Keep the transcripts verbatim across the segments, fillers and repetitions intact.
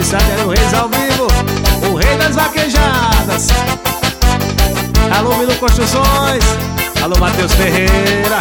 Esse é o Reis ao vivo, o rei das vaquejadas. Alô, Milo Construções. Alô, Matheus Ferreira.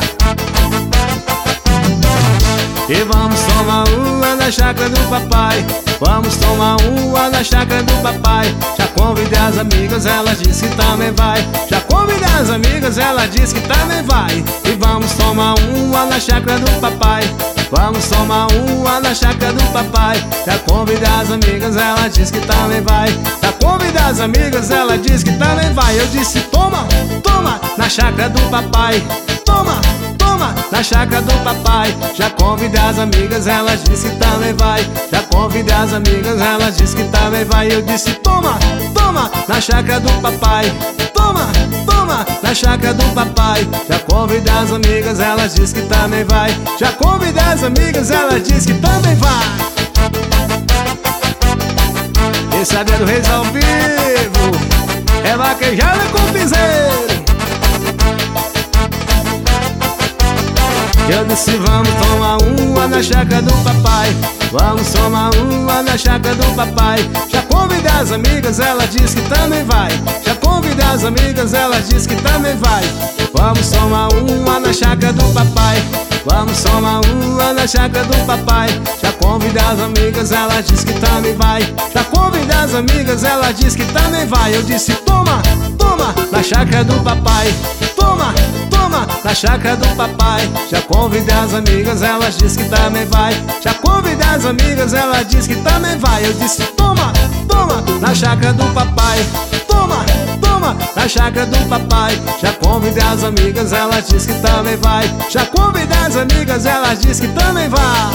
E vamos tomar uma na chácara do papai. Vamos tomar uma na chácara do papai. Já convidei as amigas, ela disse que também vai. Já convidei as amigas, ela disse que também vai. E vamos tomar uma na chácara do papai. Vamos tomar uma na chácara do papai. Já convidei as amigas, ela disse que também vai. Já convidei as amigas, ela disse que também vai. Eu disse toma, toma, na chácara do papai. Toma, toma, na chácara do papai. Já convidei as amigas, ela disse que também vai. Já convidei as amigas, ela disse que também vai. Eu disse toma, toma, na chácara do papai. Toma, toma, na chácara do papai. Já convidei as amigas, ela disse que também vai. Já convidei as amigas, ela disse que também vai. Esse é do Reis ao vivo, é vaquejada com piseiro. Eu disse vamos tomar uma na chácara do papai. Vamos tomar uma na chácara do papai. Já convidei as amigas, ela disse que também vai. Já convidei as amigas, ela disse que também vai. Vamos tomar uma na chácara do papai. Vamos tomar uma na chácara do papai. Já convidei as amigas, ela disse que também vai. Já convidei as amigas, ela disse que também vai. Eu disse toma, toma, na chácara do papai. Toma, toma, na chácara do papai. Já convidei as amigas, ela disse que também vai. Já convidei as amigas, ela disse que também vai. Eu disse toma, toma, na chácara do papai. Toma, toma, na chácara do papai. Já convidei as amigas, ela disse que também vai. Já convidei as amigas, ela disse que também vai.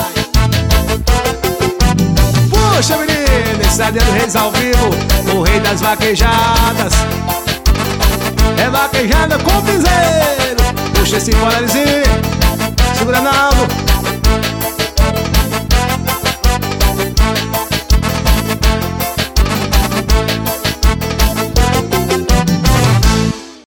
Puxa menina, esse é do Reis ao vivo, o rei das vaquejadas. É vaquejada com piseiro. Puxa esse polarizinho, segura na alma.